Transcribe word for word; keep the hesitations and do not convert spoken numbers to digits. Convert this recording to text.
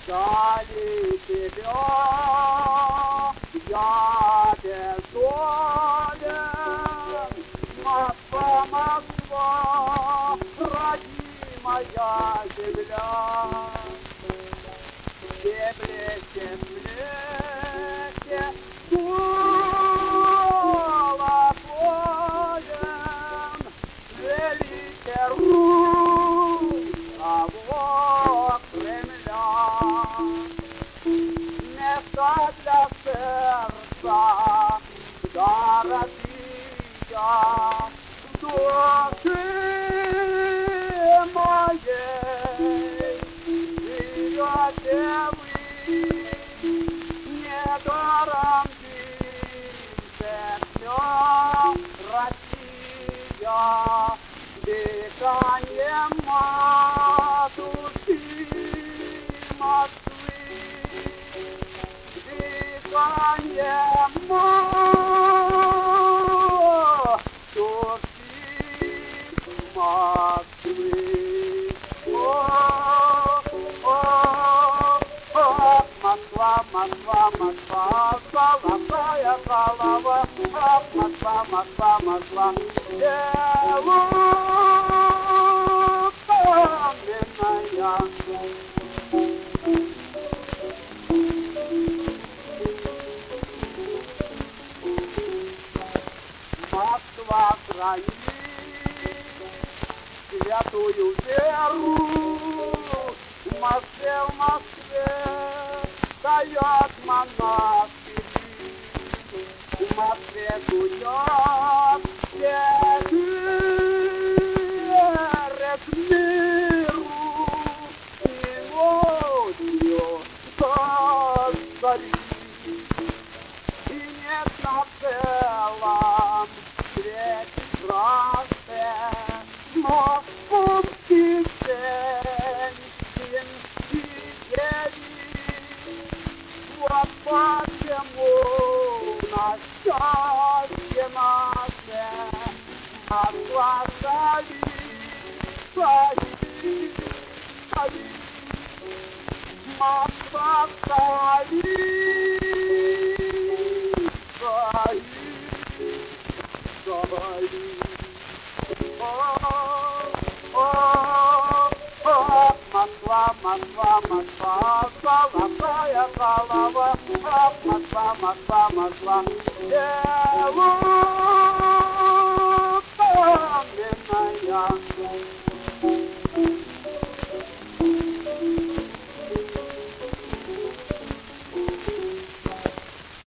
Ждали тебя, я бездолен. Москва, Москва, родимая земля. Стеблете, плете, колоколен, велите Русь, того Кремля. Место для сердца дорогие, души моей, живете вы недаром дышит Россия, дыхание матушки Москвы, дыхание матушки Москвы. Москва, Москва, Москва, золотая голова. Москва, Москва, Москва, девушка Москва хранит святую веру. В Москве, в Москве стоят монастыри. В Москве гудят через миру. Мелодию создари. И нет на целом свете красный, но пункты сеньки дели. Вот почему на счастье наше Москва стоит, стоит, стоит. Москва стоит, стоит, стоит. Москва, Москва, Москва, золотая голова. Москва, Москва, Москва, девушка каменная.